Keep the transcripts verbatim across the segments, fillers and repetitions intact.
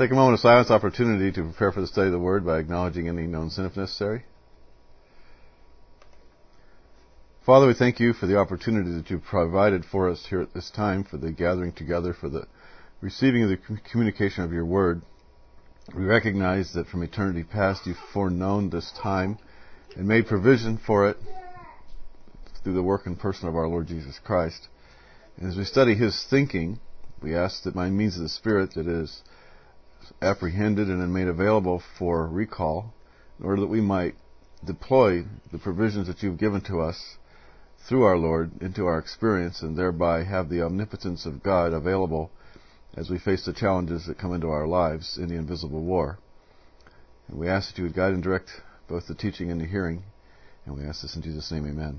Take a moment of silence opportunity to prepare for the study of the Word by acknowledging any known sin if necessary. Father, we thank you for the opportunity that you've provided for us here at this time, for the gathering together, for the receiving of the communication of your Word. We recognize that from eternity past you've foreknown this time and made provision for it through the work and person of our Lord Jesus Christ. And as we study His thinking, we ask that by means of the Spirit that is apprehended and made available for recall, in order that we might deploy the provisions that you've given to us through our Lord into our experience, and thereby have the omnipotence of God available as we face the challenges that come into our lives in the invisible war. And we ask that you would guide and direct both the teaching and the hearing, and we ask this in Jesus' name, amen.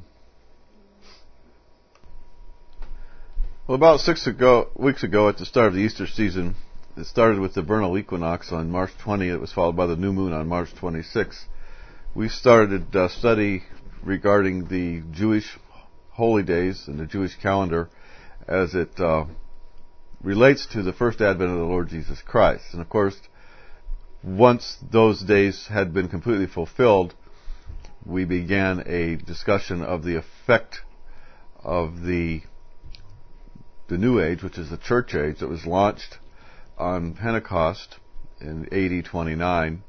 Well, about six ago, weeks ago at the start of the Easter season, it started with the vernal equinox on March twentieth. It was followed by the new moon on March twenty-sixth. We started a study regarding the Jewish holy days and the Jewish calendar as it uh, relates to the first advent of the Lord Jesus Christ. And of course, once those days had been completely fulfilled, we began a discussion of the effect of the the New Age, which is the Church Age, that was launched on Pentecost in A D twenty-nine.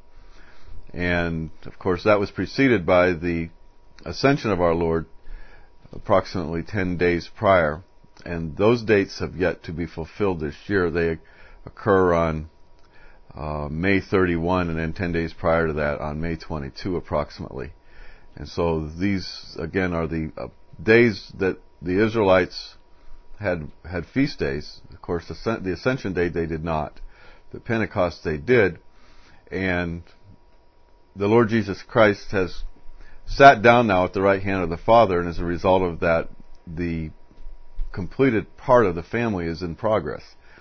And of course that was preceded by the ascension of our Lord approximately ten days prior. And those dates have yet to be fulfilled this year. They occur on uh, May thirty-first, and then ten days prior to that on May twenty-second approximately. And so these again are the uh, days that the Israelites had had feast days. Of course, the, the Ascension Day they did not. The Pentecost they did. And the Lord Jesus Christ has sat down now at the right hand of the Father, and as a result of that, the completed part of the family is in progress.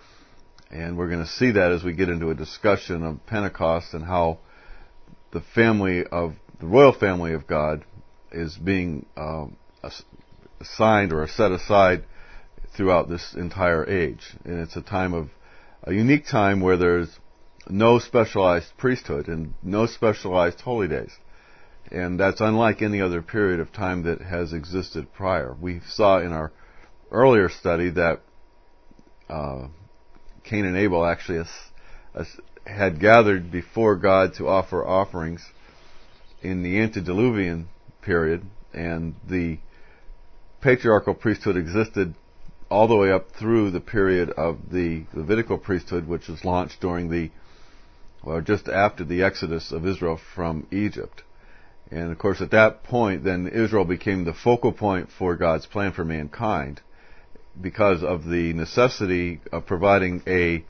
And we're going to see that as we get into a discussion of Pentecost and how the family of the royal family of God is being um, assigned or set aside throughout this entire age. And it's a time of a unique time where there's no specialized priesthood and no specialized holy days. And that's unlike any other period of time that has existed prior. We saw in our earlier study that uh, Cain and Abel actually as, as had gathered before God to offer offerings in the antediluvian period, and the patriarchal priesthood existed all the way up through the period of the Levitical priesthood, which was launched during the, well, just after the exodus of Israel from Egypt. And of course, at that point, then Israel became the focal point for God's plan for mankind because of the necessity of providing a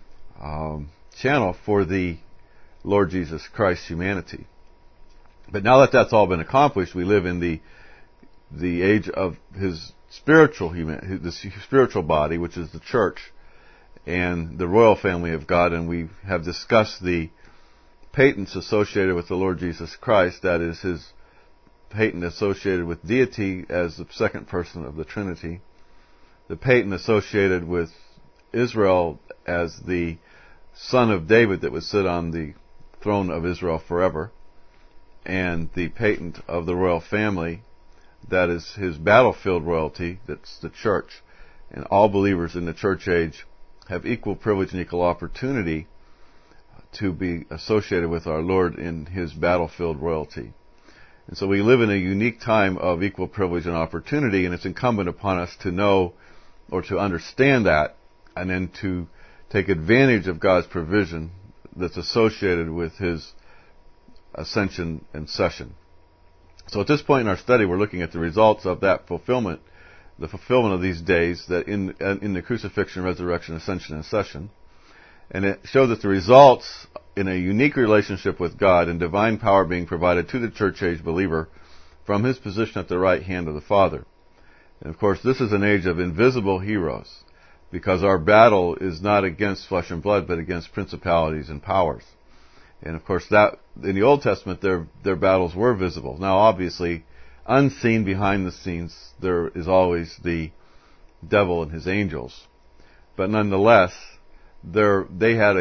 um, channel for the Lord Jesus Christ's humanity. But now that that's all been accomplished, we live in the the age of His spiritual human, the spiritual body, which is the church and the royal family of God, and we have discussed the patents associated with the Lord Jesus Christ, that is His patent associated with deity as the second person of the Trinity, the patent associated with Israel as the son of David that would sit on the throne of Israel forever, and the patent of the royal family, that is His battlefield royalty, that's the church. And all believers in the church age have equal privilege and equal opportunity to be associated with our Lord in His battlefield royalty. And so we live in a unique time of equal privilege and opportunity, and it's incumbent upon us to know or to understand that, and then to take advantage of God's provision that's associated with His ascension and session. So at this point in our study, we're looking at the results of that fulfillment, the fulfillment of these days that in in the crucifixion, resurrection, ascension, and session. And it shows us the results in a unique relationship with God and divine power being provided to the church age believer from his position at the right hand of the Father. And of course, this is an age of invisible heroes, because our battle is not against flesh and blood, but against principalities and powers. And of course, that in the Old Testament, their their battles were visible. Now, obviously, unseen behind the scenes, there is always the devil and his angels. But nonetheless, there they had a,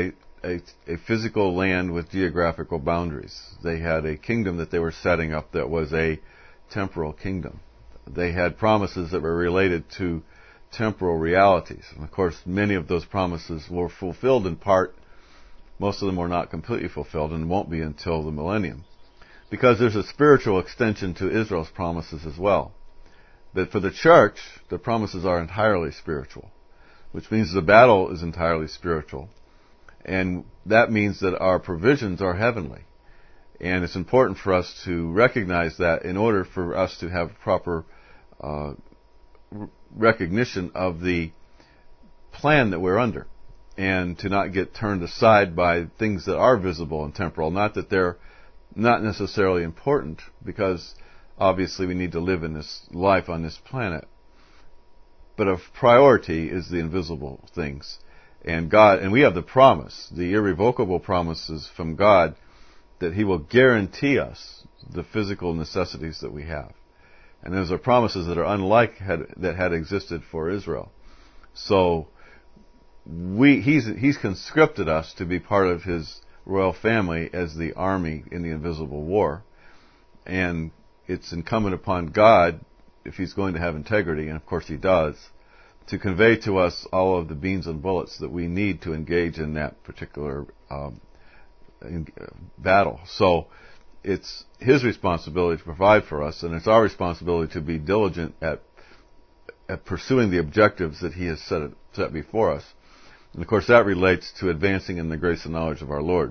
a, a physical land with geographical boundaries. They had a kingdom that they were setting up that was a temporal kingdom. They had promises that were related to temporal realities. And of course, many of those promises were fulfilled in part. Most of them were not completely fulfilled and won't be until the millennium. Because there's a spiritual extension to Israel's promises as well. But for the church, the promises are entirely spiritual, which means the battle is entirely spiritual. And that means that our provisions are heavenly. And it's important for us to recognize that in order for us to have proper uh, recognition of the plan that we're under, and to not get turned aside by things that are visible and temporal. Not that they're not necessarily important, because obviously we need to live in this life on this planet. But of priority is the invisible things. And God, and we have the promise, the irrevocable promises from God, that He will guarantee us the physical necessities that we have. And those are promises that are unlike had, that had existed for Israel. So we, he's, he's conscripted us to be part of His royal family as the army in the invisible war. And it's incumbent upon God, if He's going to have integrity, and of course He does, to convey to us all of the beans and bullets that we need to engage in that particular um, in, uh, battle. So it's His responsibility to provide for us, and it's our responsibility to be diligent at at pursuing the objectives that He has set, it, set before us. And of course that relates to advancing in the grace and knowledge of our Lord.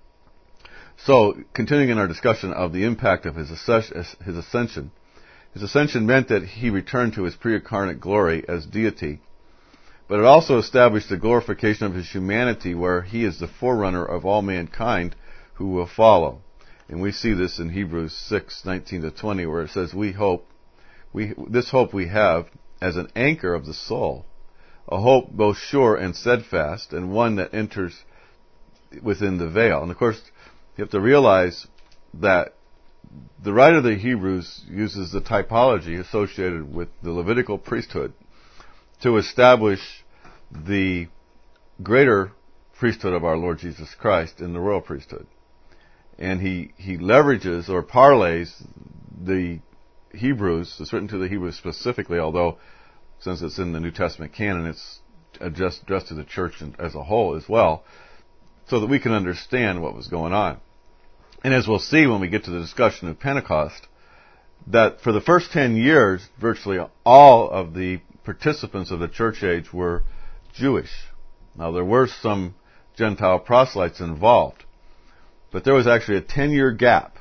So, continuing in our discussion of the impact of His His ascension, His ascension meant that He returned to His pre-incarnate glory as deity, but it also established the glorification of His humanity, where He is the forerunner of all mankind who will follow. And we see this in Hebrews six nineteen to twenty, where it says, "We hope, we this hope we have as an anchor of the soul, a hope both sure and steadfast, and one that enters within the veil." And of course, you have to realize that the writer of the Hebrews uses the typology associated with the Levitical priesthood to establish the greater priesthood of our Lord Jesus Christ in the royal priesthood. And he, he leverages or parlays the Hebrews, it's written to the Hebrews specifically, although since it's in the New Testament canon, it's addressed, addressed to the church as a whole as well, so that we can understand what was going on. And as we'll see when we get to the discussion of Pentecost, that for the first ten years, virtually all of the participants of the church age were Jewish. Now, there were some Gentile proselytes involved, but there was actually a ten-year gap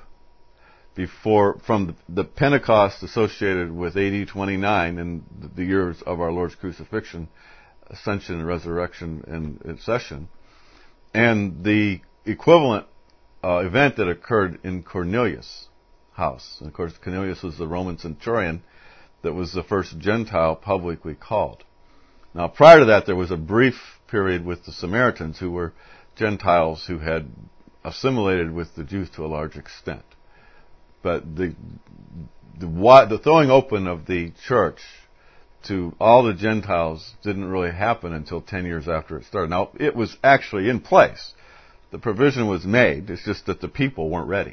before, from the Pentecost associated with A D twenty-nine and the years of our Lord's crucifixion, ascension and resurrection and accession, and the equivalent uh, event that occurred in Cornelius' house. And of course, Cornelius was the Roman centurion that was the first Gentile publicly called. Now, prior to that, there was a brief period with the Samaritans, who were Gentiles who had assimilated with the Jews to a large extent. But the the, the throwing open of the church to all the Gentiles didn't really happen until ten years after it started. Now, it was actually in place. The provision was made. It's just that the people weren't ready.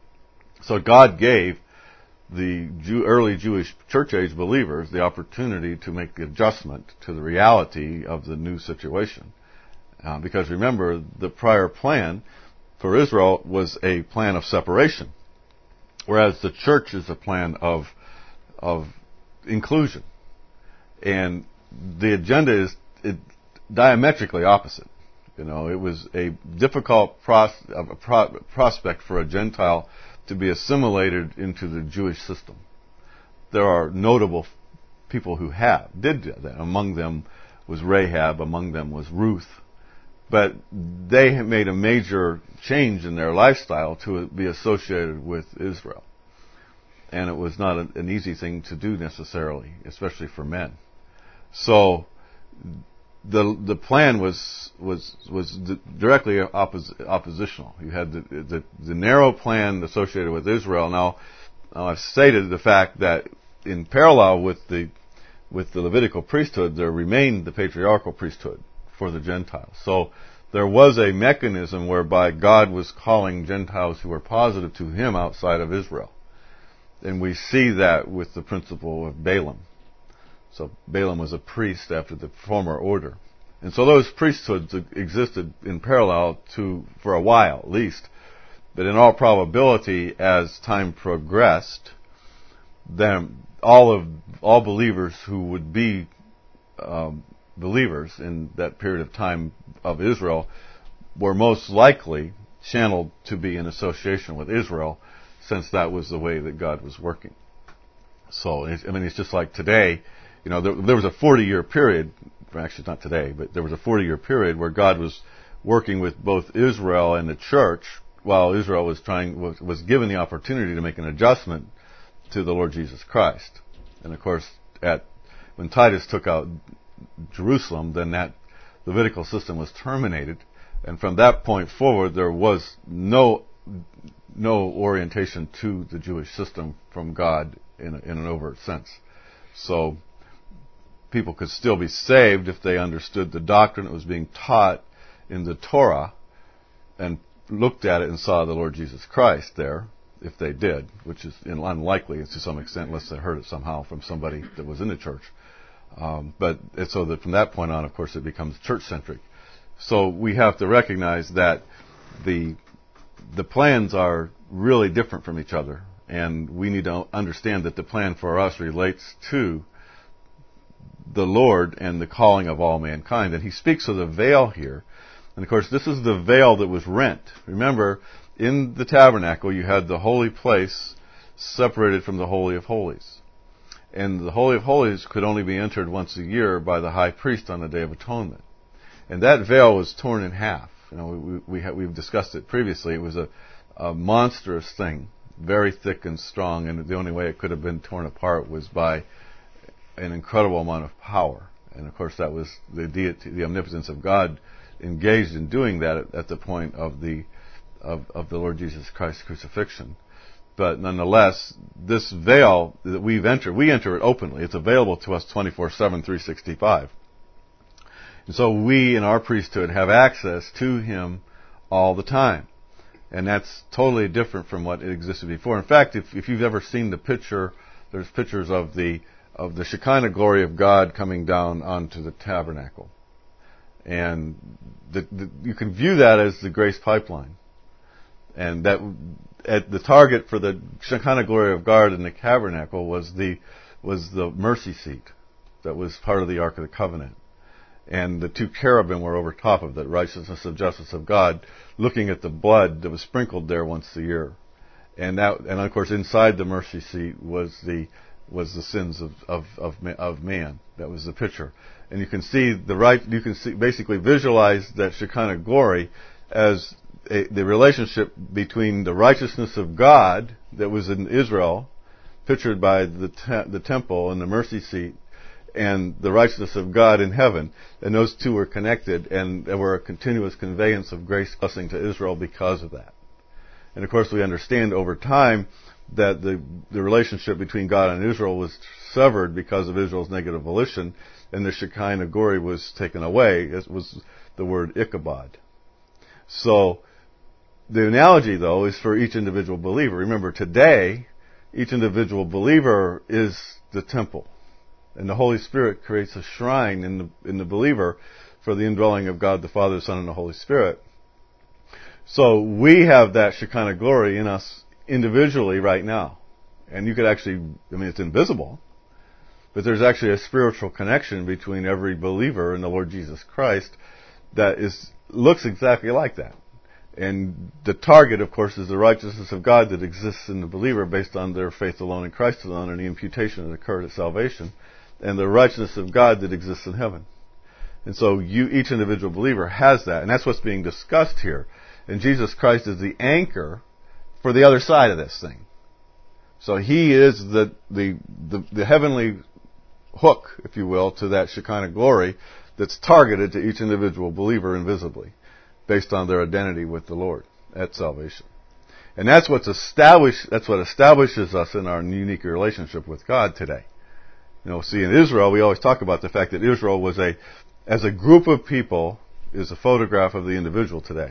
So God gave the Jew, early Jewish church age believers the opportunity to make the adjustment to the reality of the new situation. Uh, because remember, the prior plan for Israel was a plan of separation, whereas the church is a plan of of inclusion. And the agenda is it, diametrically opposite. You know, it was a difficult pros, a pro, prospect for a Gentile to be assimilated into the Jewish system. There are notable people who have did that. Among them was Rahab. Among them was Ruth. But they have made a major change in their lifestyle to be associated with Israel. And it was not an easy thing to do necessarily, especially for men. So the the plan was was was directly oppos, oppositional. You had the, the the narrow plan associated with Israel. Now, now I've stated the fact that in parallel with the with the Levitical priesthood, there remained the patriarchal priesthood for the Gentiles. So there was a mechanism whereby God was calling Gentiles who were positive to Him outside of Israel. And we see that with the principle of Balaam. So Balaam was a priest after the former order. And so those priesthoods existed in parallel to, for a while at least. But in all probability, as time progressed, then all of all believers who would be um, believers in that period of time of Israel were most likely channeled to be in association with Israel, since that was the way that God was working. So, I mean, it's just like today. You know, there, there was a forty-year period, actually not today, but there was a forty-year period where God was working with both Israel and the church, while Israel was trying was, was given the opportunity to make an adjustment to the Lord Jesus Christ. And of course, at when Titus took out Jerusalem, then that Levitical system was terminated, and from that point forward, there was no no orientation to the Jewish system from God in, a, in an overt sense. So people could still be saved if they understood the doctrine that was being taught in the Torah and looked at it and saw the Lord Jesus Christ there, if they did, which is unlikely to some extent unless they heard it somehow from somebody that was in the church. Um, but it's so that from that point on, of course, it becomes church-centric. So we have to recognize that the the plans are really different from each other, and we need to understand that the plan for us relates to the Lord and the calling of all mankind. And he speaks of the veil here. And of course, this is the veil that was rent. Remember, in the tabernacle, you had the holy place separated from the Holy of Holies. And the Holy of Holies could only be entered once a year by the high priest on the Day of Atonement. And that veil was torn in half. You know, we, we ha- we've discussed it previously. It was a, a monstrous thing, very thick and strong, and the only way it could have been torn apart was by an incredible amount of power. And of course, that was the deity, the omnipotence of God engaged in doing that at, at the point of the of, of the Lord Jesus Christ's crucifixion. But nonetheless, this veil that we've entered, we enter it openly. It's available to us twenty-four seven, three sixty-five. And so we in our priesthood have access to Him all the time. And that's totally different from what existed before. In fact, if, if you've ever seen the picture, there's pictures of the of the Shekinah glory of God coming down onto the tabernacle. And the, the, you can view that as the grace pipeline. And that at the target for the Shekinah glory of God in the tabernacle was the was the mercy seat that was part of the Ark of the Covenant. And the two cherubim were over top of that, righteousness of justice of God, looking at the blood that was sprinkled there once a year. And that, and of course, inside the mercy seat was the was the sins of of of, of man. That was the picture. And you can see the right. You can see basically visualize that Shekinah glory as a, the relationship between the righteousness of God that was in Israel, pictured by the te- the temple and the mercy seat, and the righteousness of God in heaven. And those two were connected, and there were a continuous conveyance of grace blessing to Israel because of that. And of course, we understand over time that the the relationship between God and Israel was severed because of Israel's negative volition, and the Shekinah glory was taken away. It was the word Ichabod. So the analogy, though, is for each individual believer. Remember, today, each individual believer is the temple. And the Holy Spirit creates a shrine in the in the believer for the indwelling of God the Father, the Son, and the Holy Spirit. So we have that Shekinah glory in us individually right now. And you could actually, I mean, it's invisible, but there's actually a spiritual connection between every believer in the Lord Jesus Christ that is looks exactly like that. And the target, of course, is the righteousness of God that exists in the believer based on their faith alone in Christ alone and the imputation that occurred at salvation, and the righteousness of God that exists in heaven. And so you, each individual believer has that, and that's what's being discussed here. And Jesus Christ is the anchor for the other side of this thing. So He is the the the, the heavenly hook, if you will, to that Shekinah glory that's targeted to each individual believer invisibly, based on their identity with the Lord at salvation. And that's what's established, that's what establishes us in our unique relationship with God today. You know, see, in Israel, we always talk about the fact that Israel was a, as a group of people, is a photograph of the individual today.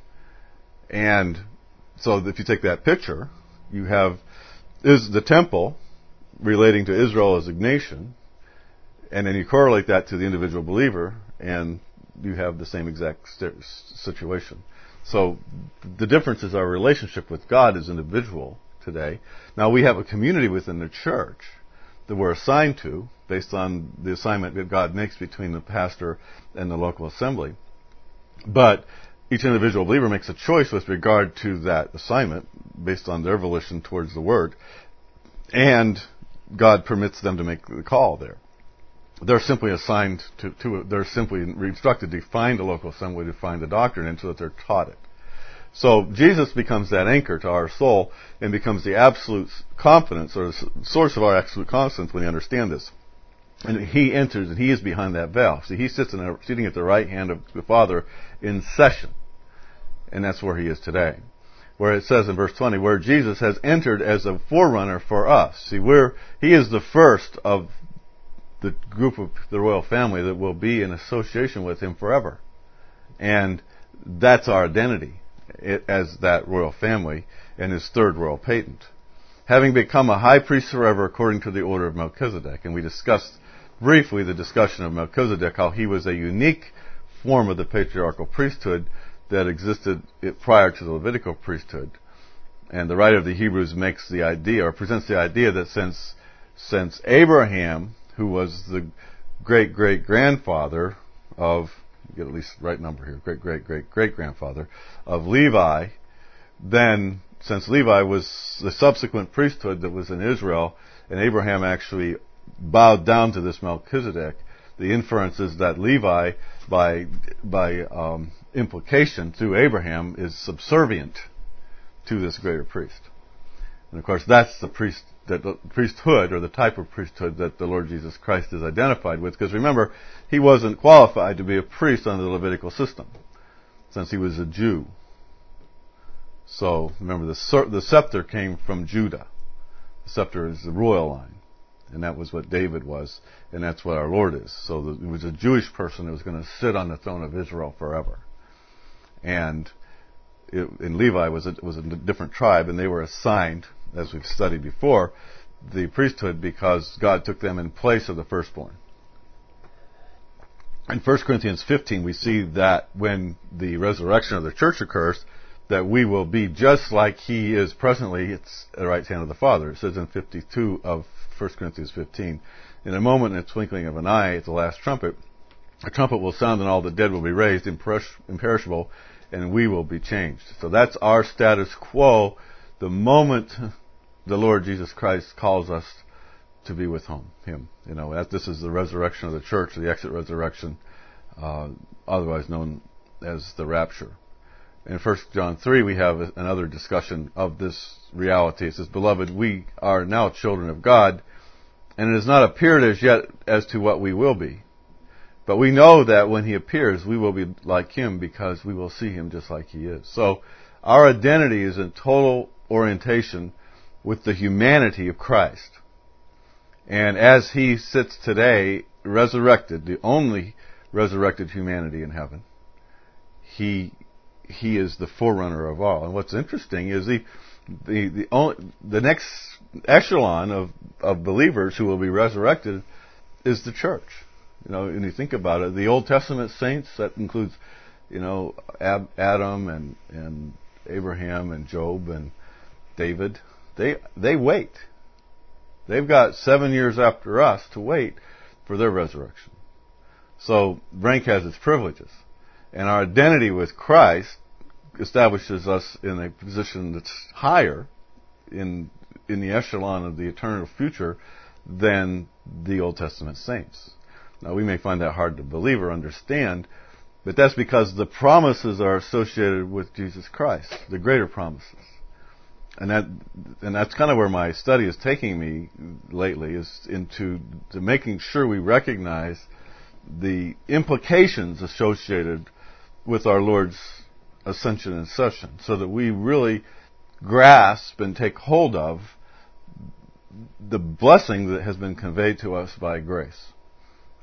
And so if you take that picture, you have is the temple relating to Israel as a nation, and then you correlate that to the individual believer, and you have the same exact st- situation. So the difference is our relationship with God as individual today. Now we have a community within the church that we're assigned to based on the assignment that God makes between the pastor and the local assembly. But each individual believer makes a choice with regard to that assignment based on their volition towards the Word, and God permits them to make the call there. They're simply assigned to, to they're simply instructed to find a local assembly to find the doctrine and so that they're taught it. So Jesus becomes that anchor to our soul and becomes the absolute confidence or the source of our absolute confidence when we understand this. And he enters and he is behind that veil. See, he sits in a, sitting at the right hand of the Father in session. And that's where he is today. Where it says in verse twenty, where Jesus has entered as a forerunner for us. See, we're, he is the first of the group of the royal family that will be in association with him forever. And that's our identity it, as that royal family and his third royal patent. Having become a high priest forever according to the order of Melchizedek. And we discussed briefly the discussion of Melchizedek, how he was a unique form of the patriarchal priesthood that existed prior to the Levitical priesthood. And the writer of the Hebrews makes the idea, or presents the idea that since, since Abraham, who was the great-great-grandfather of, get at least the right number here, great-great-great-great-grandfather of Levi, then since Levi was the subsequent priesthood that was in Israel, and Abraham actually bowed down to this Melchizedek, the inference is that Levi, by by um, implication through Abraham, is subservient to this greater priest. And of course, that's the priest, that the priesthood, or the type of priesthood that the Lord Jesus Christ is identified with. Because remember, he wasn't qualified to be a priest under the Levitical system, since he was a Jew. So remember, the the scepter came from Judah. The scepter is the royal line. And that was what David was, and that's what our Lord is. So the, it was a Jewish person that was going to sit on the throne of Israel forever. And it, and Levi was a, was a different tribe, and they were assigned, as we've studied before, the priesthood because God took them in place of the firstborn. In First Corinthians fifteen, we see that when the resurrection of the church occurs, that we will be just like he is presently. It's at the right hand of the Father. It says in fifty-two of First Corinthians fifteen, in a moment, in a twinkling of an eye, at the last trumpet, a trumpet will sound and all the dead will be raised imperishable, and we will be changed. So that's our status quo the moment the Lord Jesus Christ calls us to be with him. him. You know, that this is the resurrection of the church, the exit resurrection, uh, otherwise known as the rapture. In First John three, we have another discussion of this reality. It says, Beloved, we are now children of God, and it has not appeared as yet as to what we will be. But we know that when he appears, we will be like him because we will see him just like he is. So our identity is in total orientation with the humanity of Christ. And as he sits today, resurrected, the only resurrected humanity in heaven, he He is the forerunner of all. And what's interesting is the the the, only, the next echelon of, of believers who will be resurrected is the church. You know, when you think about it, the Old Testament saints, that includes, you know, Ab, Adam and and Abraham and Job and David. They they wait. They've got seven years after us to wait for their resurrection. So rank has its privileges. And our identity with Christ establishes us in a position that's higher in in the echelon of the eternal future than the Old Testament saints. Now, we may find that hard to believe or understand, but that's because the promises are associated with Jesus Christ, the greater promises. And that and that's kind of where my study is taking me lately, is into to making sure we recognize the implications associated with our Lord's ascension and session, so that we really grasp and take hold of the blessing that has been conveyed to us by grace.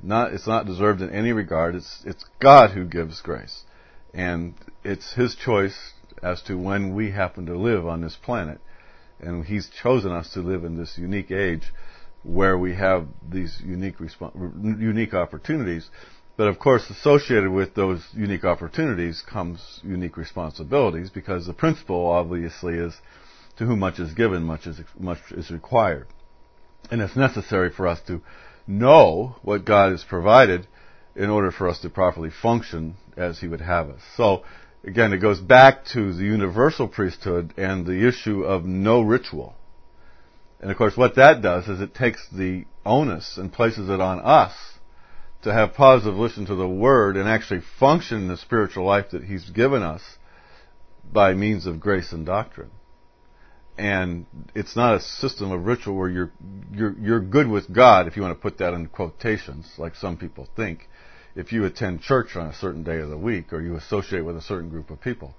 Not, it's not deserved in any regard. It's, it's God who gives grace. And it's His choice as to when we happen to live on this planet. And He's chosen us to live in this unique age where we have these unique resp- unique opportunities. But of course, associated with those unique opportunities comes unique responsibilities, because the principle obviously is, to whom much is given, much is much is required. And it's necessary for us to know what God has provided in order for us to properly function as He would have us. So, again, it goes back to the universal priesthood and the issue of no ritual. And of course, what that does is it takes the onus and places it on us to have positive listen to the Word and actually function in the spiritual life that He's given us by means of grace and doctrine. And it's not a system of ritual where you're you're you're good with God, if you want to put that in quotations, like some people think, if you attend church on a certain day of the week or you associate with a certain group of people.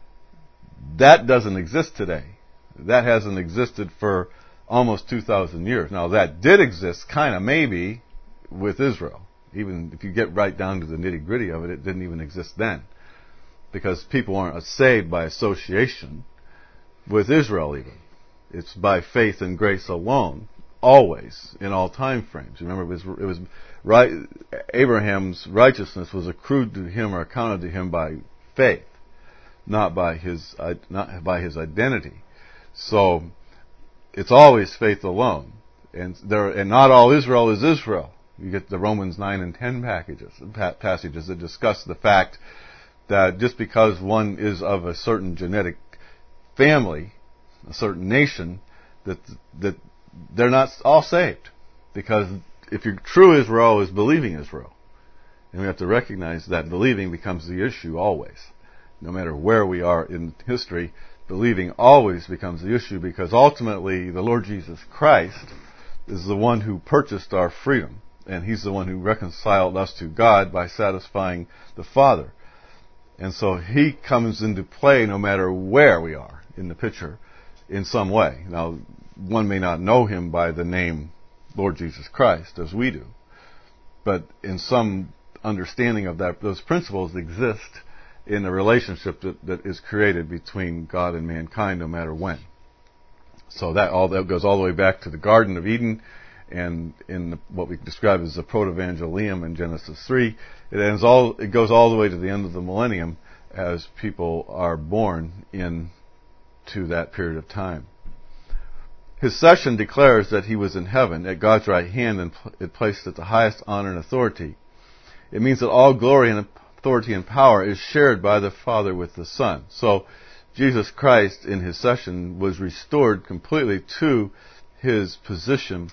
That doesn't exist today. That hasn't existed for almost two thousand years. Now, that did exist, kind of maybe, with Israel. Even if you get right down to the nitty-gritty of it, it didn't even exist then. Because people aren't saved by association with Israel even. It's by faith and grace alone, always, in all time frames. Remember, it was, it was right, Abraham's righteousness was accrued to him or accounted to him by faith, not by his, not by his identity. So, it's always faith alone. And there, and not all Israel is Israel. You get the Romans nine and ten packages, passages that discuss the fact that just because one is of a certain genetic family, a certain nation, that that they're not all saved. Because if your true Israel is believing Israel, and we have to recognize that believing becomes the issue always. No matter where we are in history, believing always becomes the issue, because ultimately the Lord Jesus Christ is the one who purchased our freedom. And He's the one who reconciled us to God by satisfying the Father. And so He comes into play no matter where we are in the picture in some way. Now, one may not know Him by the name Lord Jesus Christ as we do. But in some understanding of that, those principles exist in the relationship that, that is created between God and mankind no matter when. So that all that goes all the way back to the Garden of Eden, and in the, what we describe as the Protevangelium in Genesis three, it ends all. It goes all the way to the end of the millennium as people are born into that period of time. His session declares that He was in heaven at God's right hand and pl- placed at the highest honor and authority. It means that all glory and authority and power is shared by the Father with the Son. So Jesus Christ in His session was restored completely to His position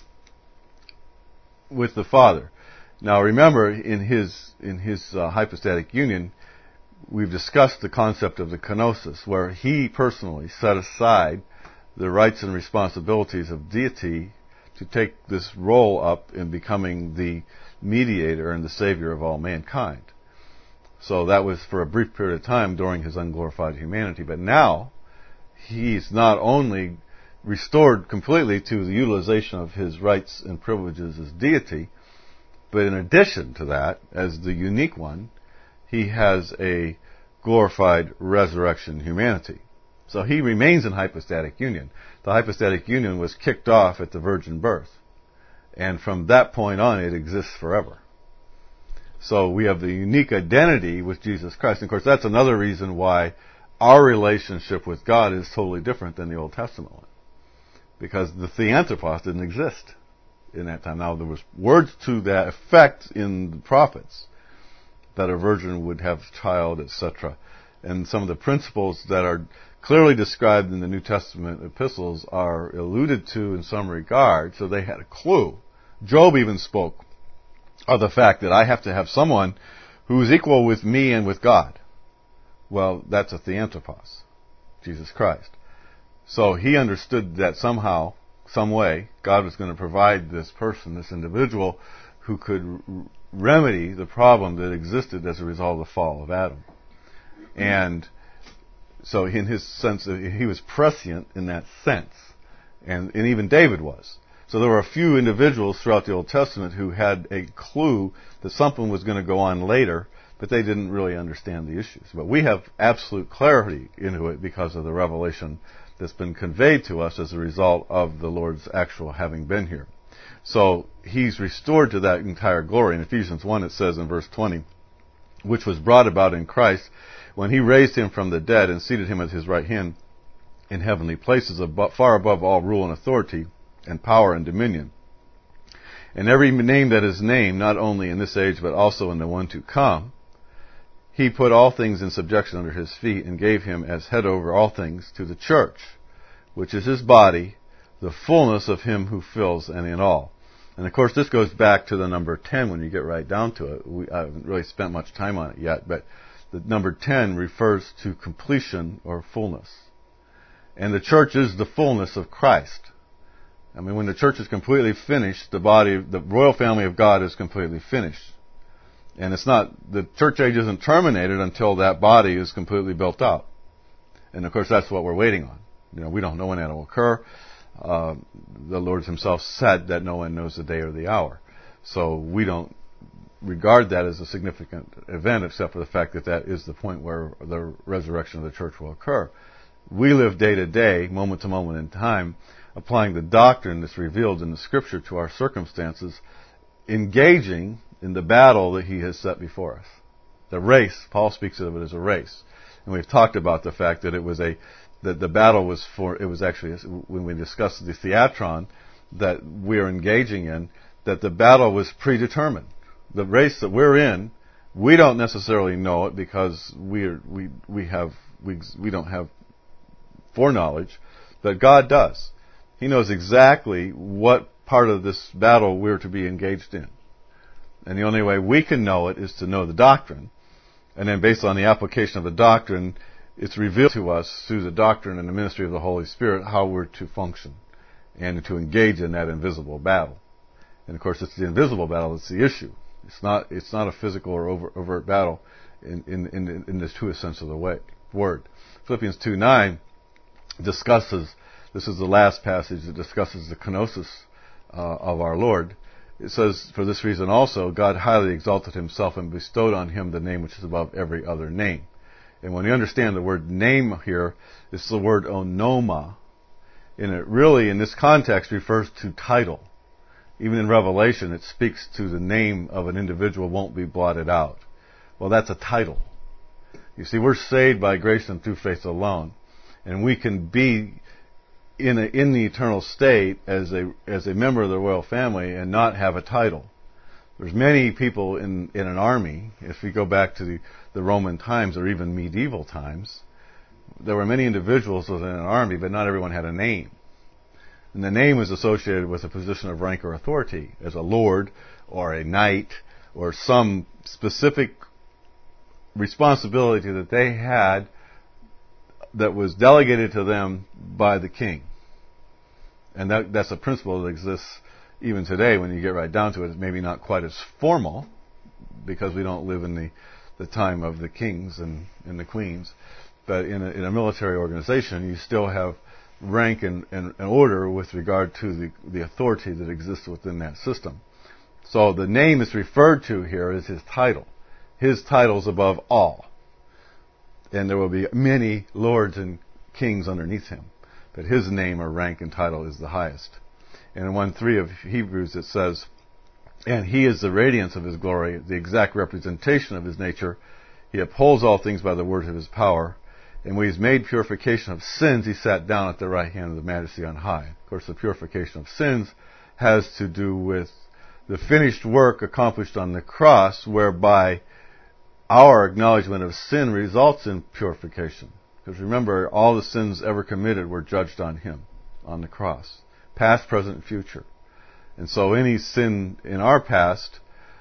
with the Father. Now remember, in His in His uh, hypostatic union, we've discussed the concept of the kenosis, where He personally set aside the rights and responsibilities of deity to take this role up in becoming the mediator and the Savior of all mankind. So that was for a brief period of time during His unglorified humanity. But now, He's not only restored completely to the utilization of His rights and privileges as deity, but in addition to that, as the unique one, He has a glorified resurrection humanity. So He remains in hypostatic union. The hypostatic union was kicked off at the virgin birth. And from that point on, it exists forever. So we have the unique identity with Jesus Christ. And of course, that's another reason why our relationship with God is totally different than the Old Testament one. Because the theanthropos didn't exist in that time. Now, there was words to that effect in the prophets, that a virgin would have a child, et cetera. And some of the principles that are clearly described in the New Testament epistles are alluded to in some regard, so they had a clue. Job even spoke of the fact that I have to have someone who is equal with me and with God. Well, that's a theanthropos, Jesus Christ. So he understood that somehow, some way, God was going to provide this person, this individual, who could r- remedy the problem that existed as a result of the fall of Adam. And so in his sense, he was prescient in that sense. And, and even David was. So there were a few individuals throughout the Old Testament who had a clue that something was going to go on later, but they didn't really understand the issues. But we have absolute clarity into it because of the revelation that's been conveyed to us as a result of the Lord's actual having been here. So He's restored to that entire glory. In Ephesians one it says in verse twenty, which was brought about in Christ when He raised Him from the dead and seated Him at His right hand in heavenly places, above, far above all rule and authority and power and dominion. And every name that is named, not only in this age but also in the one to come, He put all things in subjection under His feet and gave Him as head over all things to the church, which is His body, the fullness of Him who fills any and all. And of course this goes back to the number ten when you get right down to it. We, I haven't really spent much time on it yet, but the number ten refers to completion or fullness. And the church is the fullness of Christ. I mean, when the church is completely finished, the body, the royal family of God is completely finished. And it's not, the church age isn't terminated until that body is completely built out. And of course that's what we're waiting on. You know, we don't know when that will occur. Uh, the Lord Himself said that no one knows the day or the hour. So we don't regard that as a significant event except for the fact that that is the point where the resurrection of the church will occur. We live day to day, moment to moment in time, applying the doctrine that's revealed in the Scripture to our circumstances, engaging in the battle that He has set before us. The race, Paul speaks of it as a race. And we've talked about the fact that it was a, that the battle was for, it was actually, when we discussed the theatron that we're engaging in, that the battle was predetermined. The race that we're in, we don't necessarily know it because we're, we, we have, we, we don't have foreknowledge, but God does. He knows exactly what part of this battle we're to be engaged in. And the only way we can know it is to know the doctrine. And then based on the application of the doctrine, it's revealed to us through the doctrine and the ministry of the Holy Spirit how we're to function and to engage in that invisible battle. And of course, it's the invisible battle that's the issue. It's not, it's not a physical or overt, overt battle in, in, in, in this truest sense of the way, word. Philippians two nine discusses, this is the last passage that discusses the kenosis uh, of our Lord. It says, for this reason also, God highly exalted Himself and bestowed on Him the name which is above every other name. And when you understand the word name here, it's the word onoma. And it really, in this context, refers to title. Even in Revelation, it speaks to the name of an individual won't be blotted out. Well, that's a title. You see, we're saved by grace and through faith alone. And we can be in a, in the eternal state as a as a member of the royal family and not have a title. There's many people in, in an army, if we go back to the, the Roman times or even medieval times, there were many individuals within an army, but not everyone had a name. And the name was associated with a position of rank or authority, as a lord or a knight or some specific responsibility that they had that was delegated to them by the king. And that, that's a principle that exists even today when you get right down to it. It's maybe not quite as formal because we don't live in the, the time of the kings and, and the queens. But in a, in a military organization, you still have rank and, and, and order with regard to the, the authority that exists within that system. So the name is referred to here as His title. His title is above all. And there will be many lords and kings underneath Him. But His name or rank and title is the highest. And in one three of Hebrews it says, and He is the radiance of His glory, the exact representation of His nature. He upholds all things by the word of His power. And when He's made purification of sins, He sat down at the right hand of the Majesty on high. Of course, the purification of sins has to do with the finished work accomplished on the cross, whereby our acknowledgement of sin results in purification. Because remember, all the sins ever committed were judged on Him, on the cross. Past, present, and future. And so any sin in our past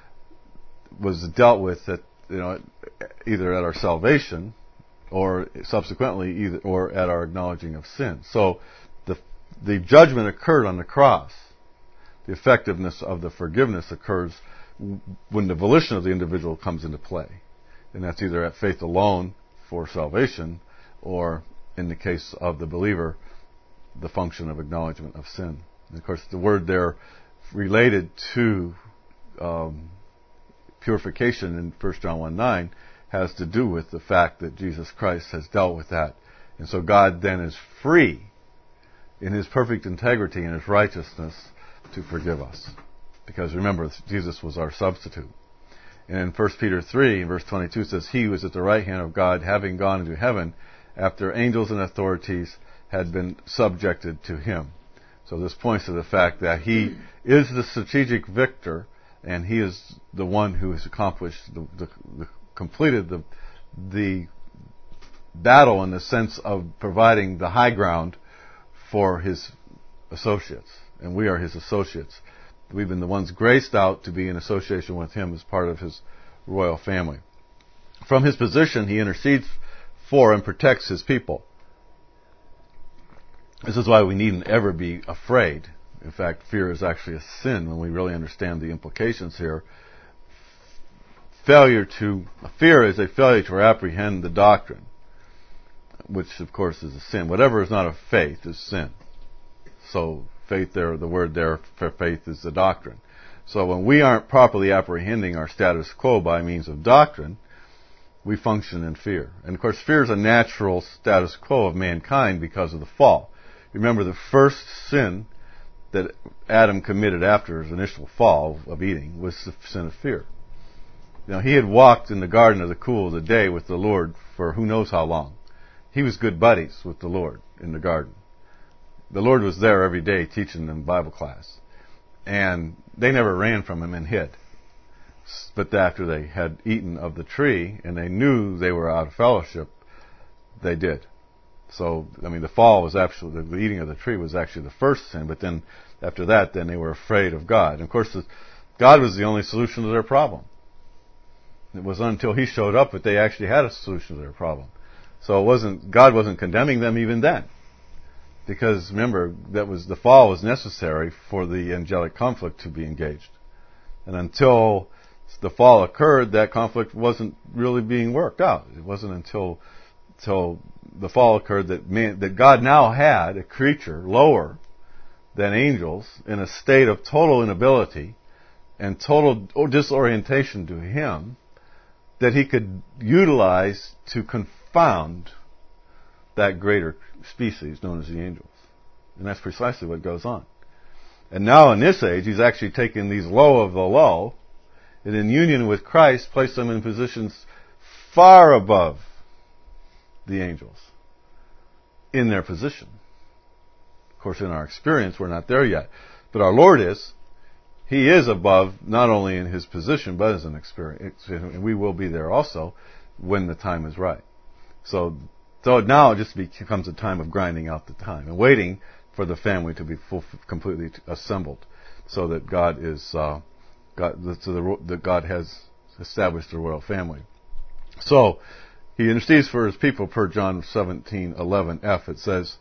was dealt with at, you know, either at our salvation or subsequently either or at our acknowledging of sin. So the the judgment occurred on the cross. The effectiveness of the forgiveness occurs when the volition of the individual comes into play. And that's either at faith alone for salvation, or in the case of the believer, the function of acknowledgement of sin And of course, the word there related to um, purification in First John one nine has to do with the fact that Jesus Christ has dealt with that. And so God then is free in His perfect integrity and His righteousness to forgive us. Because remember, Jesus was our substitute. And in First Peter three, verse twenty-two says, He was at the right hand of God, having gone into heaven, after angels and authorities had been subjected to Him. So this points to the fact that He is the strategic victor, and He is the one who has accomplished, the, the, the completed the, the battle in the sense of providing the high ground for His associates. And we are His associates. We've been the ones graced out to be in association with Him as part of His royal family. From His position, He intercedes for and protects His people. This is why we needn't ever be afraid. In fact, fear is actually a sin when we really understand the implications here. Failure to, fear is a failure to apprehend the doctrine, which of course is a sin. Whatever is not of faith is sin. So faith there, the word there for faith is the doctrine. So when we aren't properly apprehending our status quo by means of doctrine, we function in fear. And of course, fear is a natural status quo of mankind because of the fall. Remember, the first sin that Adam committed after his initial fall of eating was the sin of fear. Now, he had walked in the garden of the cool of the day with the Lord for who knows how long. He was good buddies with the Lord in the garden. The Lord was there every day teaching them Bible class. And they never ran from Him and hid. But after they had eaten of the tree and they knew they were out of fellowship, they did. So, I mean, the fall was actually, the eating of the tree was actually the first sin, but then after that, then they were afraid of God. And of course, the, God was the only solution to their problem. It was until He showed up that they actually had a solution to their problem. So it wasn't, God wasn't condemning them even then. Because remember, that was, the fall was necessary for the angelic conflict to be engaged. And until the fall occurred, that conflict wasn't really being worked out. It wasn't until, until the fall occurred that man, that God now had a creature lower than angels in a state of total inability and total disorientation to Him that He could utilize to confound that greater species known as the angels. And that's precisely what goes on. And now in this age, He's actually taken these low of the low and in union with Christ placed them in positions far above the angels in their position. Of course, in our experience, we're not there yet. But our Lord is. He is above, not only in His position, but as an experience. And we will be there also when the time is right. So, so now it just becomes a time of grinding out the time and waiting for the family to be full, completely assembled, so that God is, uh, God, so the, that God has established a royal family. So He intercedes for His people per John seventeen eleven f. It says,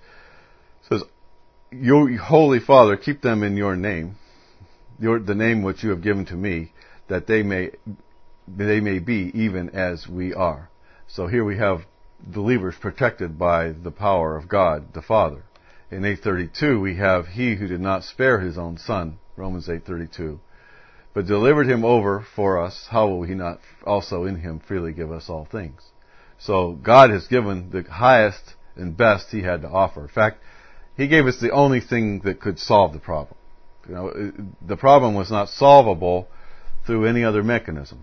it says, "You, Holy Father, keep them in Your name, your, the name which You have given to Me, that they may they may be even as we are." So here we have believers protected by the power of God the Father. In eight thirty-two we have, "He who did not spare His own Son," Romans eight thirty-two, "but delivered Him over for us, how will He not also in Him freely give us all things?" So God has given the highest and best He had to offer. In fact, He gave us the only thing that could solve the problem. You know, the problem was not solvable through any other mechanism.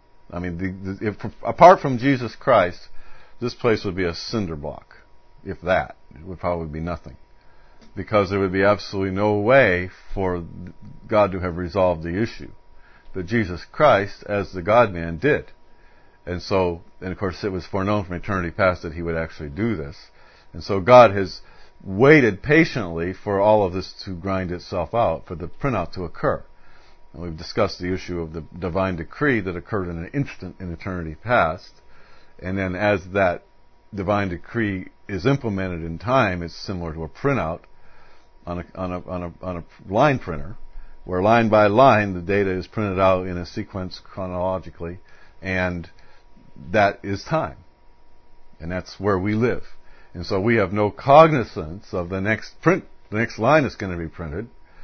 I mean, the, the, if, apart from Jesus Christ, this place would be a cinder block. If that, it would probably be nothing. Because there would be absolutely no way for God to have resolved the issue. But Jesus Christ, as the God-man, did. And so, and of course it was foreknown from eternity past that He would actually do this. And so God has waited patiently for all of this to grind itself out, for the printout to occur. And we've discussed the issue of the divine decree that occurred in an instant in eternity past. And then as that divine decree is implemented in time, it's similar to a printout on a, on a, on a, on a line printer, where line by line the data is printed out in a sequence chronologically, and that is time. And that's where we live. And so we have no cognizance of the next print, the next line that's going to be printed,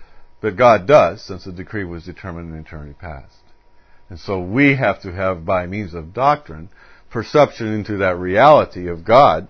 But God does, since the decree was determined in eternity past. And so we have to have, by means of doctrine, perception into that reality of God,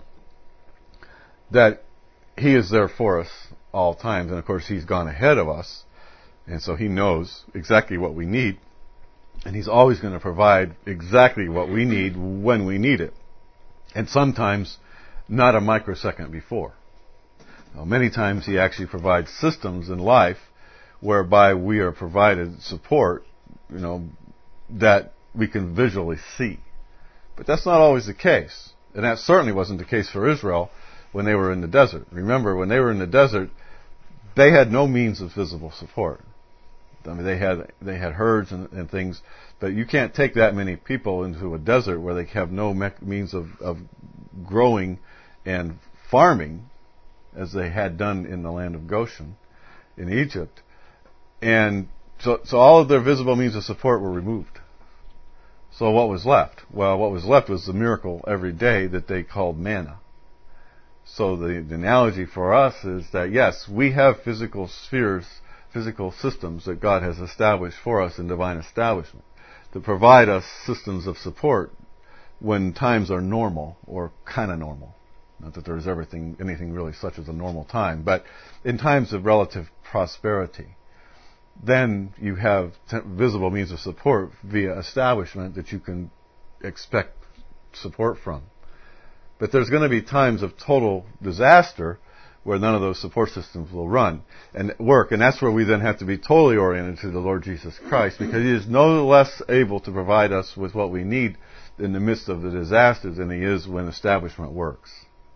that He is there for us all times. And of course, He's gone ahead of us, and so He knows exactly what we need. And He's always going to provide exactly what we need when we need it. And sometimes not a microsecond before. Now, many times He actually provides systems in life whereby we are provided support, you know, that we can visually see. But that's not always the case. And that certainly wasn't the case for Israel when they were in the desert. Remember, when they were in the desert, they had no means of visible support. I mean, they had they had herds and, and things, but you can't take that many people into a desert where they have no me- means of, of growing and farming, as they had done in the land of Goshen in Egypt. And so, so all of their visible means of support were removed. So what was left? Well, what was left was the miracle every day that they called manna. So the, the analogy for us is that, yes, we have physical spheres, physical systems that God has established for us in divine establishment to provide us systems of support when times are normal or kind of normal. Not that there's everything, anything really such as a normal time, but in times of relative prosperity, then you have t- visible means of support via establishment that you can expect support from. But there's going to be times of total disaster where none of those support systems will run and work. And that's where we then have to be totally oriented to the Lord Jesus Christ, because He is no less able to provide us with what we need in the midst of the disasters than He is when establishment works.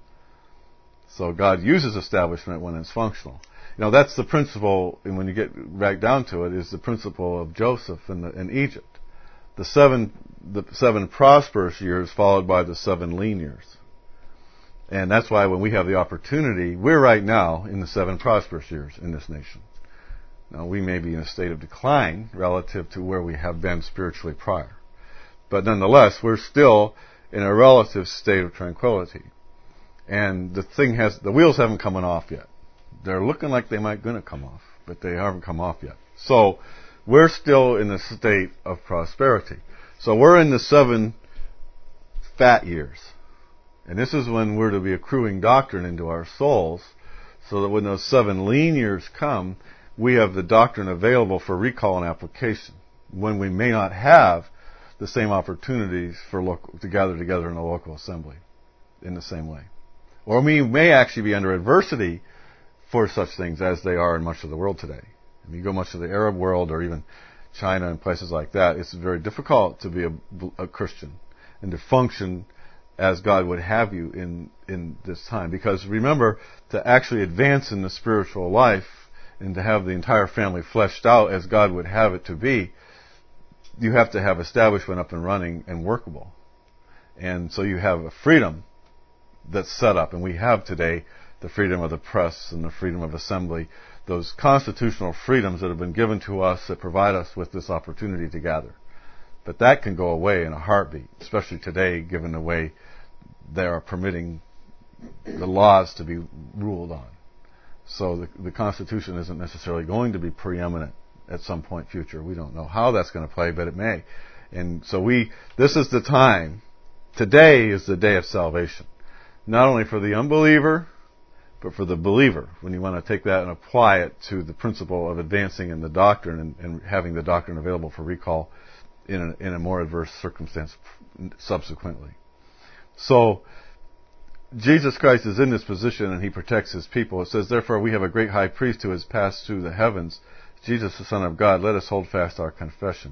So God uses establishment when it's functional. You know, that's the principle, and when you get back down to it, is the principle of Joseph in, the, in Egypt. The seven, the seven prosperous years followed by the seven lean years. And that's why when we have the opportunity, we're right now in the seven prosperous years in this nation. Now, we may be in a state of decline relative to where we have been spiritually prior. But nonetheless, we're still in a relative state of tranquility. And the thing has, the wheels haven't come off yet. They're looking like they might gonna come off, but they haven't come off yet. So, we're still in a state of prosperity. So we're in the seven fat years. And this is when we're to be accruing doctrine into our souls, so that when those seven lean years come, we have the doctrine available for recall and application, when we may not have the same opportunities for local, to gather together in a local assembly in the same way. Or we may actually be under adversity for such things as they are in much of the world today. If you go much of the Arab world or even China and places like that, it's very difficult to be a, a Christian and to function as God would have you in, in this time. Because remember, to actually advance in the spiritual life and to have the entire family fleshed out as God would have it to be, you have to have establishment up and running and workable. And so you have a freedom that's set up. And we have today the freedom of the press and the freedom of assembly, those constitutional freedoms that have been given to us that provide us with this opportunity to gather. But that can go away in a heartbeat, especially today, given the way they are permitting the laws to be ruled on. So the, the Constitution isn't necessarily going to be preeminent at some point future. We don't know how that's going to play, but it may. And so we, this is the time. Today is the day of salvation. Not only for the unbeliever, but for the believer, when you want to take that and apply it to the principle of advancing in the doctrine and, and having the doctrine available for recall in a, in a more adverse circumstance subsequently. So, Jesus Christ is in this position and He protects His people. It says, therefore we have a great high priest who has passed through the heavens, Jesus the Son of God. Let us hold fast our confession.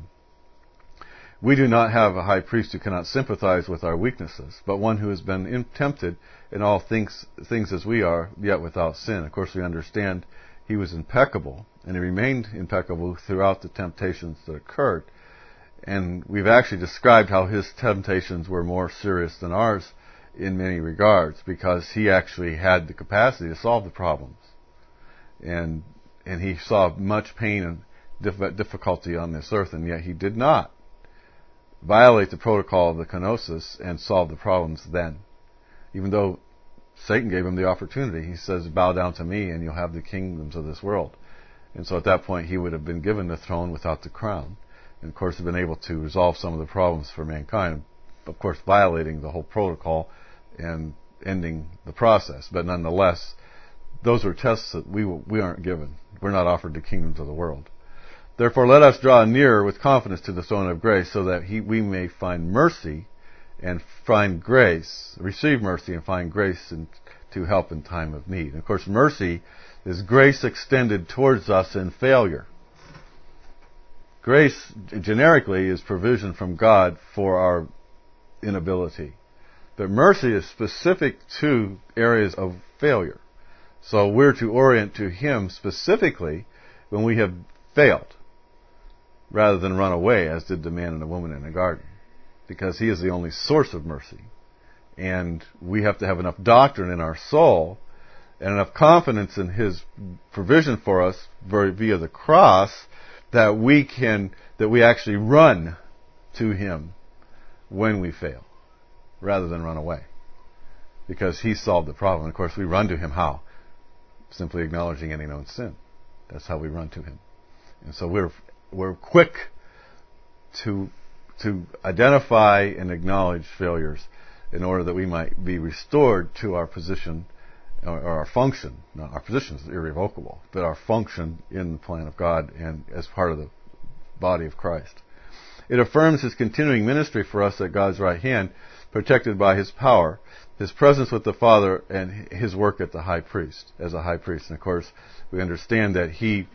We do not have a high priest who cannot sympathize with our weaknesses, but one who has been tempted in all things, things as we are, yet without sin. Of course, we understand He was impeccable, and He remained impeccable throughout the temptations that occurred. And we've actually described how His temptations were more serious than ours in many regards, because He actually had the capacity to solve the problems. And and He saw much pain and dif- difficulty on this earth, and yet He did not violate the protocol of the kenosis and solve the problems then. Even though Satan gave Him the opportunity. He says, bow down to me and you'll have the kingdoms of this world. And so at that point he would have been given the throne without the crown. And of course have been able to resolve some of the problems for mankind, of course violating the whole protocol and ending the process. But nonetheless, those are tests that we we aren't given. We're not offered the kingdoms of the world. Therefore let us draw near with confidence to the throne of grace, so that he, we may find mercy and find grace, receive mercy and find grace and to help in time of need. And of course mercy is grace extended towards us in failure. Grace, generically, is provision from God for our inability. But mercy is specific to areas of failure. So we're to orient to Him specifically when we have failed, rather than run away, as did the man and the woman in the garden. Because He is the only source of mercy. And we have to have enough doctrine in our soul and enough confidence in His provision for us via the cross that we can, that we actually run to Him when we fail, rather than run away. Because He solved the problem. Of course, we run to Him how? Simply acknowledging any known sin. That's how we run to Him. And so we're we're quick to to identify and acknowledge failures in order that we might be restored to our position or our function. Now, our position is irrevocable, but our function in the plan of God and as part of the body of Christ. It affirms His continuing ministry for us at God's right hand, protected by His power, His presence with the Father, and His work at the high priest, as a high priest. And of course, we understand that He,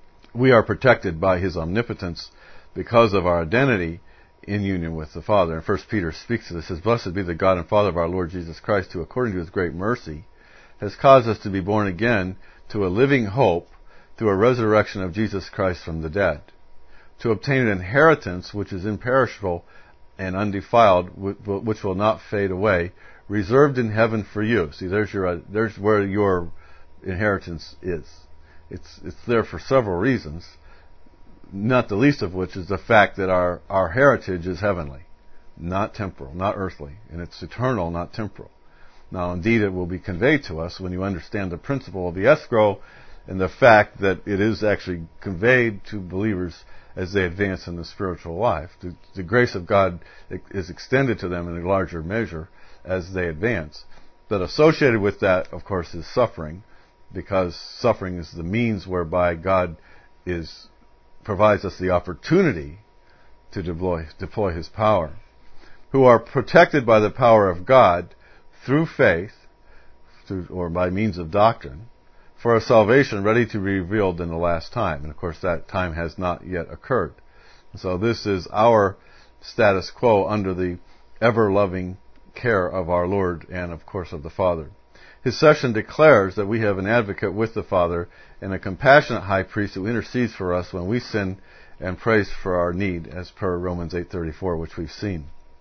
we are protected by His omnipotence because of our identity in union with the Father. And First Peter speaks to this, says, "Blessed be the God and Father of our Lord Jesus Christ, who according to His great mercy has caused us to be born again to a living hope through a resurrection of Jesus Christ from the dead, to obtain an inheritance which is imperishable and undefiled, which will not fade away, reserved in heaven for you." See, there's your there's where your inheritance is. It's it's there for several reasons, not the least of which is the fact that our, our heritage is heavenly, not temporal, not earthly, and it's eternal, not temporal. Now, indeed, it will be conveyed to us when you understand the principle of the escrow and the fact that it is actually conveyed to believers as they advance in the spiritual life. The, the grace of God is extended to them in a larger measure as they advance. But associated with that, of course, is suffering, because suffering is the means whereby God is provides us the opportunity to deploy, deploy His power. Who are protected by the power of God through faith, through, or by means of doctrine, for a salvation ready to be revealed in the last time. And of course that time has not yet occurred. So this is our status quo under the ever-loving care of our Lord and of course of the Father. His session declares that we have an advocate with the Father and a compassionate high priest who intercedes for us when we sin and prays for our need, as per Romans eight thirty-four, which we've seen.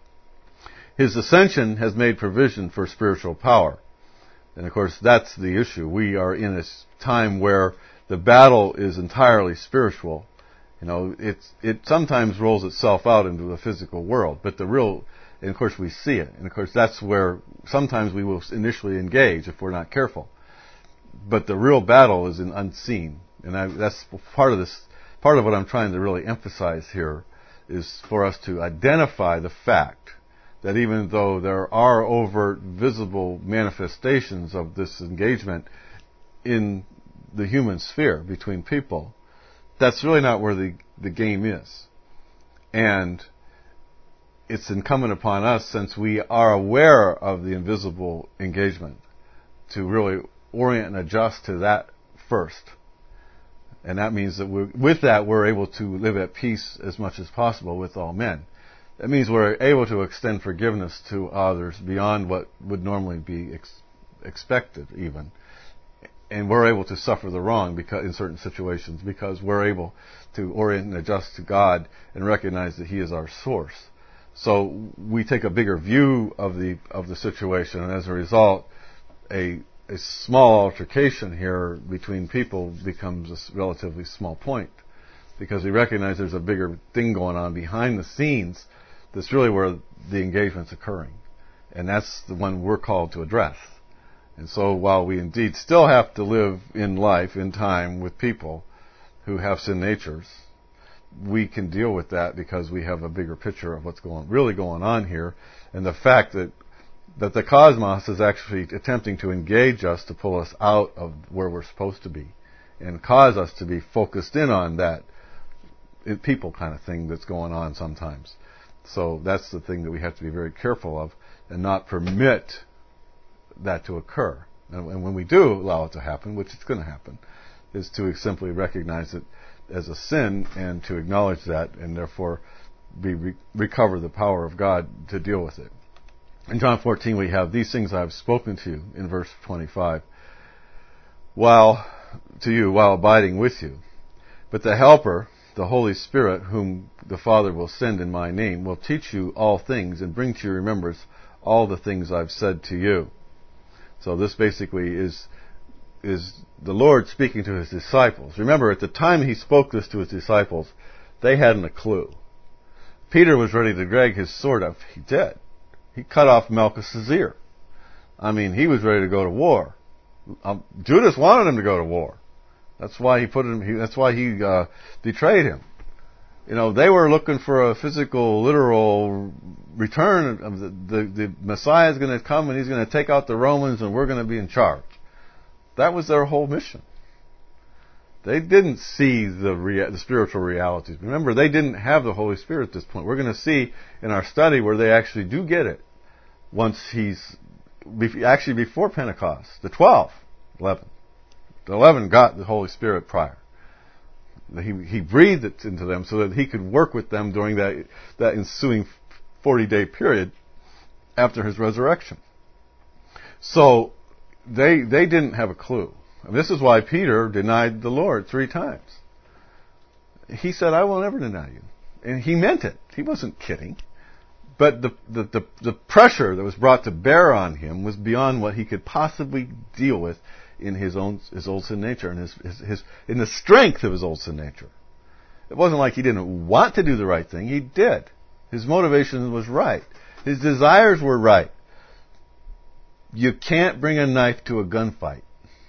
His ascension has made provision for spiritual power. And of course, that's the issue. We are in a time where the battle is entirely spiritual. You know, it's, it sometimes rolls itself out into the physical world, but the real, and of course we see it. And of course that's where sometimes we will initially engage if we're not careful. But the real battle is in unseen. And I, that's part of this, part of what I'm trying to really emphasize here is for us to identify the fact that even though there are overt, visible manifestations of this engagement in the human sphere between people, that's really not where the, the game is. And it's incumbent upon us, since we are aware of the invisible engagement, to really orient and adjust to that first. And that means that we're, with that we're able to live at peace as much as possible with all men. That means we're able to extend forgiveness to others beyond what would normally be ex- expected even. And we're able to suffer the wrong because in certain situations because we're able to orient and adjust to God and recognize that He is our source. So we take a bigger view of the of the situation, and as a result, a a small altercation here between people becomes a relatively small point, because we recognize there's a bigger thing going on behind the scenes. That's really where the engagement's occurring. And that's the one we're called to address. And so while we indeed still have to live in life, in time, with people, who have sin natures, we can deal with that because we have a bigger picture of what's going really going on here, and the fact that that the cosmos is actually attempting to engage us to pull us out of where we're supposed to be and cause us to be focused in on that people kind of thing that's going on sometimes. So that's the thing that we have to be very careful of and not permit that to occur. And, and when we do allow it to happen, which it's going to happen, is to simply recognize it as a sin and to acknowledge that and therefore be re- recover the power of God to deal with it. In John fourteen, we have, "These things I have spoken to you," in verse twenty-five, while to you, while abiding with you. "But the Helper, the Holy Spirit, whom the Father will send in my name, will teach you all things and bring to your remembrance all the things I've said to you." So this basically is is the Lord speaking to His disciples. Remember, at the time He spoke this to His disciples, they hadn't a clue. Peter was ready to drag his sword up. He did. He cut off Malchus' ear. I mean, he was ready to go to war. Um, Judas wanted him to go to war. That's why he put him. He, that's why he uh, betrayed him. You know, they were looking for a physical, literal return of the the, the Messiah is going to come and he's going to take out the Romans and we're going to be in charge. That was their whole mission. They didn't see the rea- the spiritual realities. Remember, they didn't have the Holy Spirit at this point. We're going to see in our study where they actually do get it once he's actually before Pentecost. The twelve, eleven, the eleven got the Holy Spirit prior. He he breathed it into them so that he could work with them during that that ensuing forty-day period after his resurrection. So they they didn't have a clue. And this is why Peter denied the Lord three times. He said, "I will never deny you," and he meant it. He wasn't kidding. But the the the, the pressure that was brought to bear on him was beyond what he could possibly deal with in his own his old sin nature and his, his his in the strength of his old sin nature. It wasn't like he didn't want to do the right thing. He did. His motivation was right. His desires were right. You can't bring a knife to a gunfight.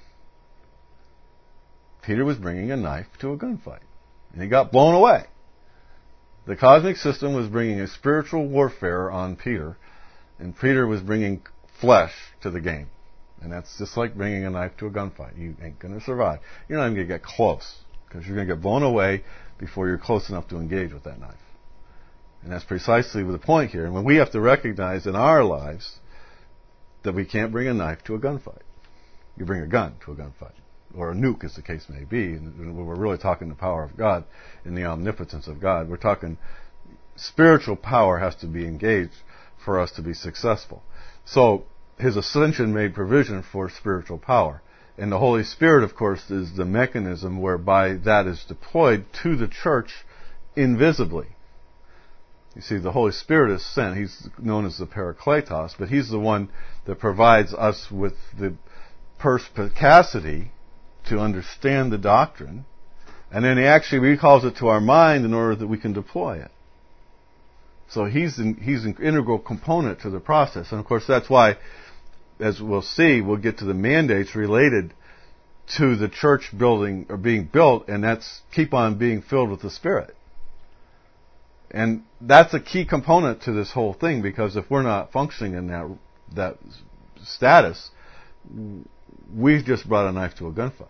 Peter was bringing a knife to a gunfight, and he got blown away. The cosmic system was bringing a spiritual warfare on Peter, and Peter was bringing flesh to the game. And that's just like bringing a knife to a gunfight. You ain't going to survive. You're not even going to get close, because you're going to get blown away before you're close enough to engage with that knife. And that's precisely the point here. And when we have to recognize in our lives that we can't bring a knife to a gunfight. You bring a gun to a gunfight. Or a nuke, as the case may be. And we're really talking the power of God and the omnipotence of God. We're talking spiritual power has to be engaged for us to be successful. So His ascension made provision for spiritual power. And the Holy Spirit, of course, is the mechanism whereby that is deployed to the church invisibly. You see, the Holy Spirit is sent. He's known as the Parakletos, but He's the one that provides us with the perspicacity to understand the doctrine, and then He actually recalls it to our mind in order that we can deploy it. So He's an, He's an integral component to the process. And of course that's why, as we'll see, we'll get to the mandates related to the church building or being built, and that's keep on being filled with the Spirit. And that's a key component to this whole thing, because if we're not functioning in that that status, we've just brought a knife to a gunfight,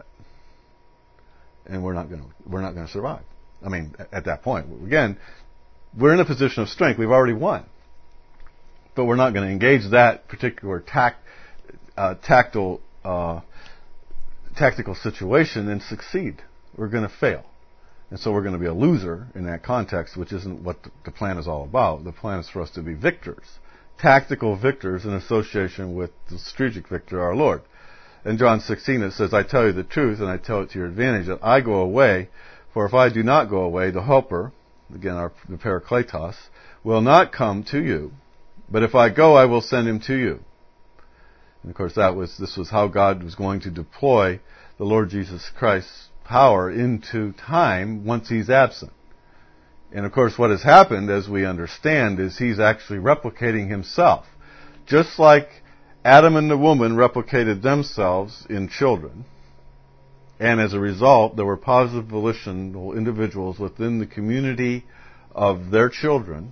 and we're not going to we're not going to survive. I mean, at that point, again, we're in a position of strength. We've already won, but we're not going to engage that particular tact, uh, tactile, uh, tactical situation and succeed. We're going to fail, and so we're going to be a loser in that context, which isn't what the plan is all about. The plan is for us to be victors, tactical victors in association with the strategic victor, our Lord. In John sixteen it says, "I tell you the truth, and I tell it to your advantage, that I go away, for if I do not go away, the Helper," again, our, the Parakletos, "will not come to you, but if I go, I will send him to you." And of course, that was this was how God was going to deploy the Lord Jesus Christ's power into time once He's absent. And of course, what has happened, as we understand, is He's actually replicating Himself. Just like Adam and the woman replicated themselves in children, And as a result, there were positive volitional individuals within the community of their children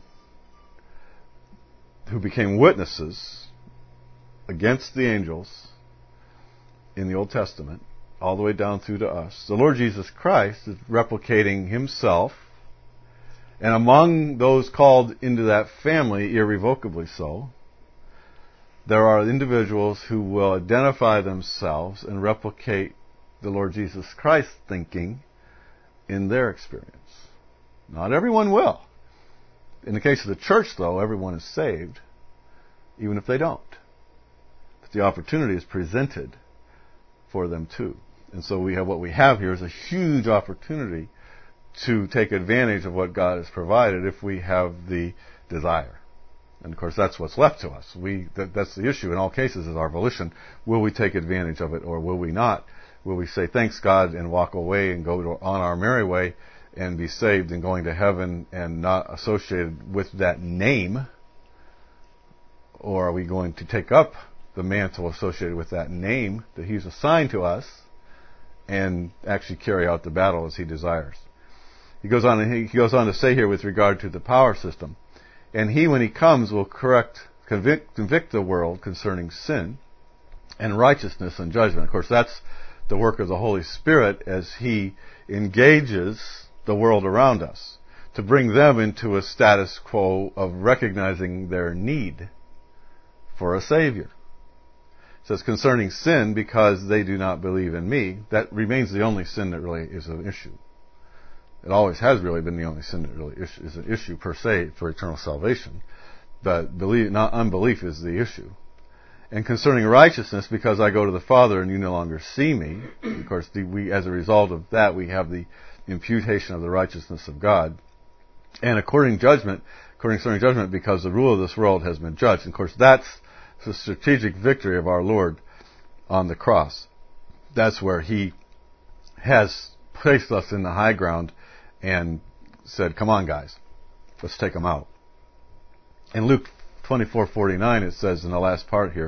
who became witnesses against the angels in the Old Testament, all the way down through to us. The Lord Jesus Christ is replicating himself, and among those called into that family, irrevocably so, there are individuals who will identify themselves and replicate the Lord Jesus Christ thinking in their experience. Not everyone will. In the case of the church, though, everyone is saved, even if they don't. But the opportunity is presented for them too. And so we have what we have here is a huge opportunity to take advantage of what God has provided if we have the desire. And of course, that's what's left to us. We that, that's the issue in all cases is our volition. Will we take advantage of it or will we not? Will we say thanks God and walk away and go to, on our merry way and be saved and going to heaven and not associated with that name? Or are we going to take up the mantle associated with that name that he's assigned to us and actually carry out the battle as he desires? He goes on, and he goes on to say here with regard to the power system, and he, when he comes, will correct, convict, convict the world concerning sin and righteousness and judgment. Of course, that's the work of the Holy Spirit as he engages the world around us to bring them into a status quo of recognizing their need for a Savior. It says concerning sin, because they do not believe in me, that remains the only sin that really is an issue. It always has really been the only sin that really is an issue per se for eternal salvation. But believe, not unbelief is the issue. And concerning righteousness, because I go to the Father and you no longer see me. Of course, the, we, as a result of that, we have the imputation of the righteousness of God. And according judgment, according concerning judgment, because the rule of this world has been judged. And of course, that's the strategic victory of our Lord on the cross. That's where he has placed us in the high ground and said, come on guys, let's take them out. In Luke twenty-four forty-nine, it says in the last part here,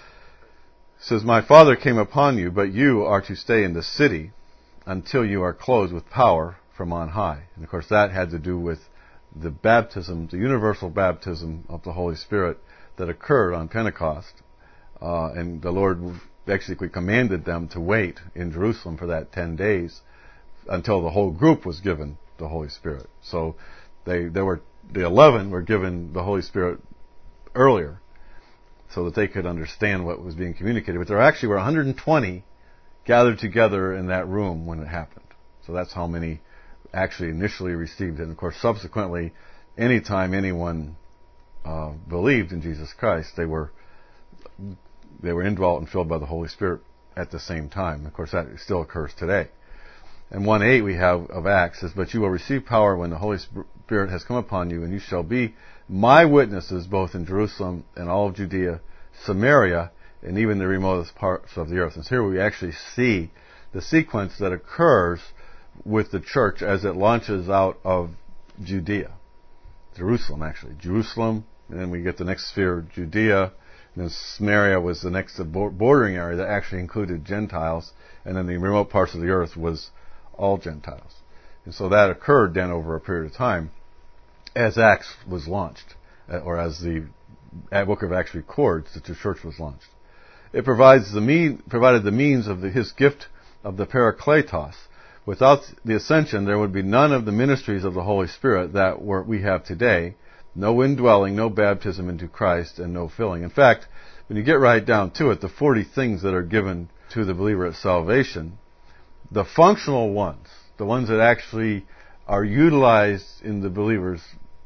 it says, my Father came upon you, but you are to stay in the city until you are clothed with power from on high. And of course that had to do with the baptism, the universal baptism of the Holy Spirit that occurred on Pentecost. Uh, and the Lord basically commanded them to wait in Jerusalem for that ten days until the whole group was given the Holy Spirit. So they, there were, the eleven were given the Holy Spirit earlier so that they could understand what was being communicated. But there actually were one hundred twenty gathered together in that room when it happened. So that's how many actually initially received it. And of course, subsequently, anytime anyone uh, believed in Jesus Christ, they were they were indwelt and filled by the Holy Spirit at the same time. And of course, that still occurs today. And one eight we have of Acts says, but you will receive power when the Holy Spirit has come upon you, and you shall be my witnesses both in Jerusalem and all of Judea, Samaria, and even the remotest parts of the earth. And so here we actually see the sequence that occurs with the church as it launches out of Judea. Jerusalem, actually. Jerusalem, and then we get the next sphere, Judea, and then Samaria was the next bordering area that actually included Gentiles, and then the remote parts of the earth was all Gentiles. And so that occurred then over a period of time as Acts was launched, or as the Book of Acts records that the church was launched. It provides the mean, provided the means of the, his gift of the Parakletos. Without the ascension, there would be none of the ministries of the Holy Spirit that we're, we have today. No indwelling, no baptism into Christ, and no filling. In fact, when you get right down to it, the forty things that are given to the believer at salvation, the functional ones, the ones that actually are utilized in the believer's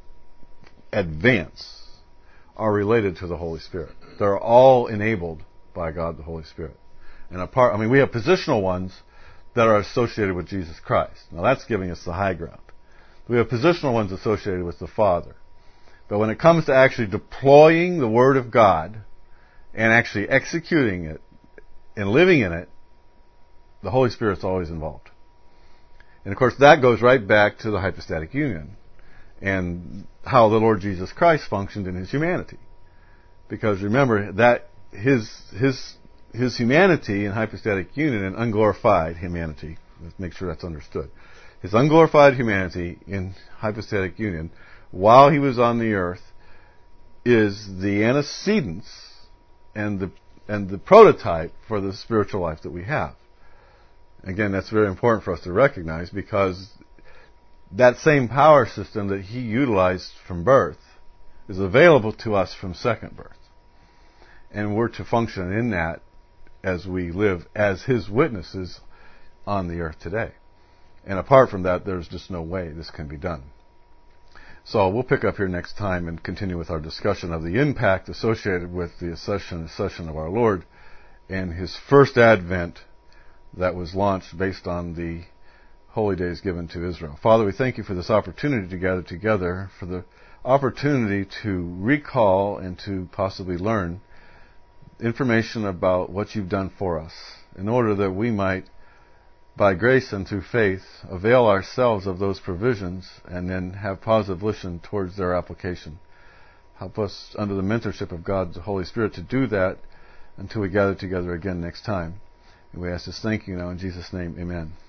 advance, are related to the Holy Spirit. They're all enabled by God the Holy Spirit. And apart, I mean, we have positional ones that are associated with Jesus Christ. Now that's giving us the high ground. We have positional ones associated with the Father. But when it comes to actually deploying the Word of God and actually executing it and living in it, the Holy Spirit's always involved. And of course that goes right back to the hypostatic union and how the Lord Jesus Christ functioned in his humanity. Because remember that his his his humanity in hypostatic union and unglorified humanity. Let's make sure that's understood. His unglorified humanity in hypostatic union while he was on the earth is the antecedents and the and the prototype for the spiritual life that we have. Again, that's very important for us to recognize, because that same power system that he utilized from birth is available to us from second birth. And we're to function in that as we live as his witnesses on the earth today. And apart from that, there's just no way this can be done. So we'll pick up here next time and continue with our discussion of the impact associated with the ascension, ascension of our Lord and his first advent that was launched based on the holy days given to Israel. Father, we thank you for this opportunity to gather together, for the opportunity to recall and to possibly learn information about what you've done for us, in order that we might, by grace and through faith, avail ourselves of those provisions and then have positive volition towards their application. Help us, under the mentorship of God, the Holy Spirit, to do that until we gather together again next time. And we ask this thank you now in Jesus' name. Amen.